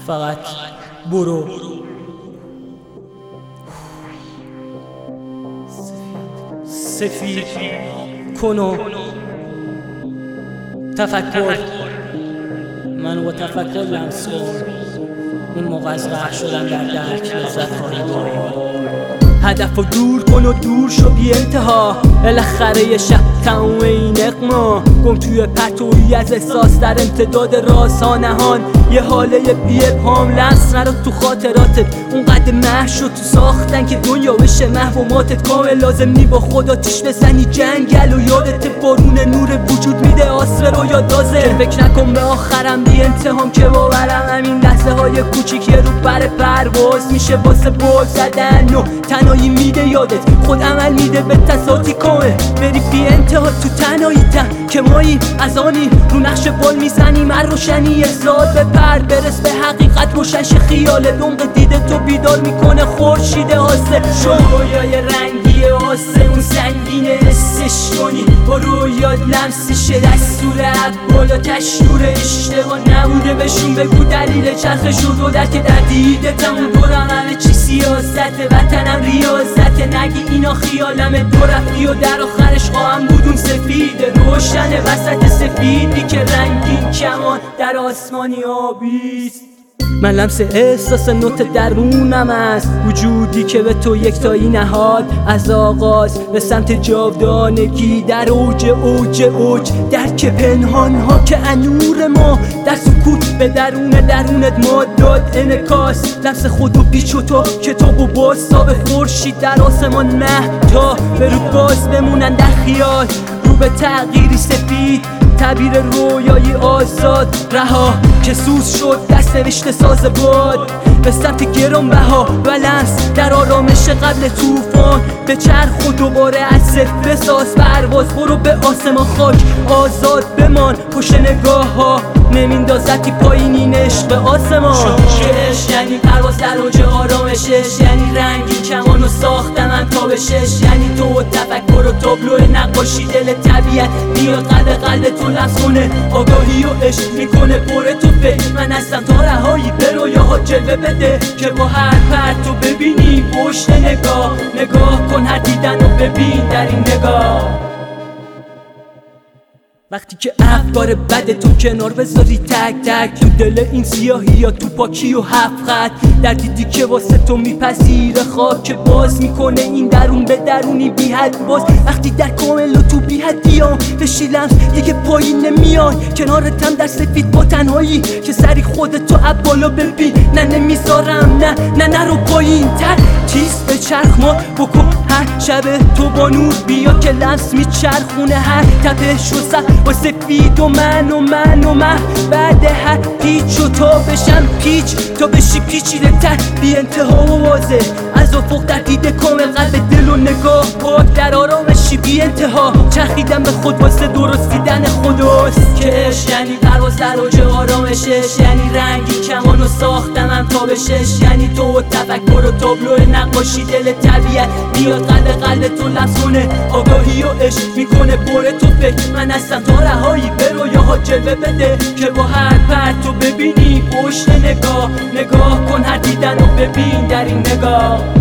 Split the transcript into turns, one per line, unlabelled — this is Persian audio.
فقط برو. سفید کن و تفکر. من با تفکر لمس کن. اون موقع از غرق شدن در درک لذت خواهی برد. هدف رو دور کن و دور شو بی انتها. بالاخره یه شب تموم این اقما گم توی پرتویی از احساس در امتداد رازها نهان. یه حاله بی ابهام لمس نرو تو خاطراتت. اونقدر محو شد تو ساختن که دنیا بشه محو و ماتت. کامل لازم نی با خدا تیش بزنی جنگل و یادت بارون نور وجود میده آسر رو یادازه. فکر نکن به آخرم بی انتهام که باورم همین لحظه های کوچیک یه رو بر پرواز میشه واسه بول زدن و تنهایی میده یادت. خود عمل میده به تصاتی کامل بری بی انتها تو تنهایی که مایی از آنی رو نقش بال میزنیم هر روشنی ازاد به پر برس به حقیقت روشنش خیاله. دمق دیده تو بیدار میکنه خورشید آسه. رویای رنگی آسه اون سنگینه حسش کنی با رویات لمسش دستور بالا تشور اشتباه نبوده بهشون بگو دلیل چرخ شد و درک در دیدتم اون دورم همه چی سیاسته وطنم ریاضته. نگی اینا خیالمه دو رفتی و در آخرش خواهم بودون سفید روشن وسط سفیدی که رنگین کمان در آسمانی آبیست. من لمس احساس نوت درونم است وجودی که به تو یکتایی نهاد از آغاز به سمت جاودانگی در اوج درک پنهان ها که انور ما در سکوت به درونت ما داد انعکاس. لمس خود و پیچ و تا کتاب و بازتاب خورشید در آسمان مهتا به رو باز بمونن در خیال رو به تغییری سفید تعبیر رویایی آزاد رها که سوز شد دست نوشته ساز باد به سمت گرانبها و لمس در آرامش قبل طوفان. به چرخ و دوباره از صفر بساز پرواز برو به آسمان خاک آزاد بمان پشت نگاه ها نمیندازتی پایین این عشق آسمان. عشق یعنی پرواز در اوج آرامشش یعنی رنگی کمانو ساختم تا به شش یعنی تو و تفکر و تابلو نقاشی دل طبیعت میاد قلب تو لمس کنه آگاهی و عشق میکنه پر تو فکر. من هستم تا رهایی به رویاها جلوه بده که با هر پرتو ببینی پشت نگاه کن هر دیدن رو ببین در این نگاه. وقتی که افکار بد تو کنار بذاری تک تو دل این سیاهی یا تو پاکی و هفت خط در دیدی که واسه تو میپذیره خاک باز میکنه این درون به درونی بی حد باز. وقتی در کامل و تو بی حدیام بشی لمس دیگه پایین نمیای کنارتم در سفید با تنهایی که سری خودتو بالا ببین. نه نمیذارم نه رو پایین تر تیز به چرخ ما بکن هر شب تو با نور بیا که لمس میچرخونه هر تپش و با سفید و من بعد هر پیچ و تا بشم پیچ تا بشی پیچیده تر بی انتها و واضح از افق در دیده کامل قلب دل و نگاه پاک در آرامشی بی انتها چرخیدم به خود واسه درست دیدن خداست. که عشق یعنی پرواز در اوج آرامشش یعنی رنگی کمانو ساختم تا به شش یعنی تو و تفکر و تابلو نقاشی دل طبیعت میاد قلب تو لمس کنه آگاهی و عشق میکنه پر تو فکر. من هستم تا رهایی به رویاها جلوه بده که با هر پرتو ببینی پشت نگاه کن هر دیدن رو ببین در این نگاه.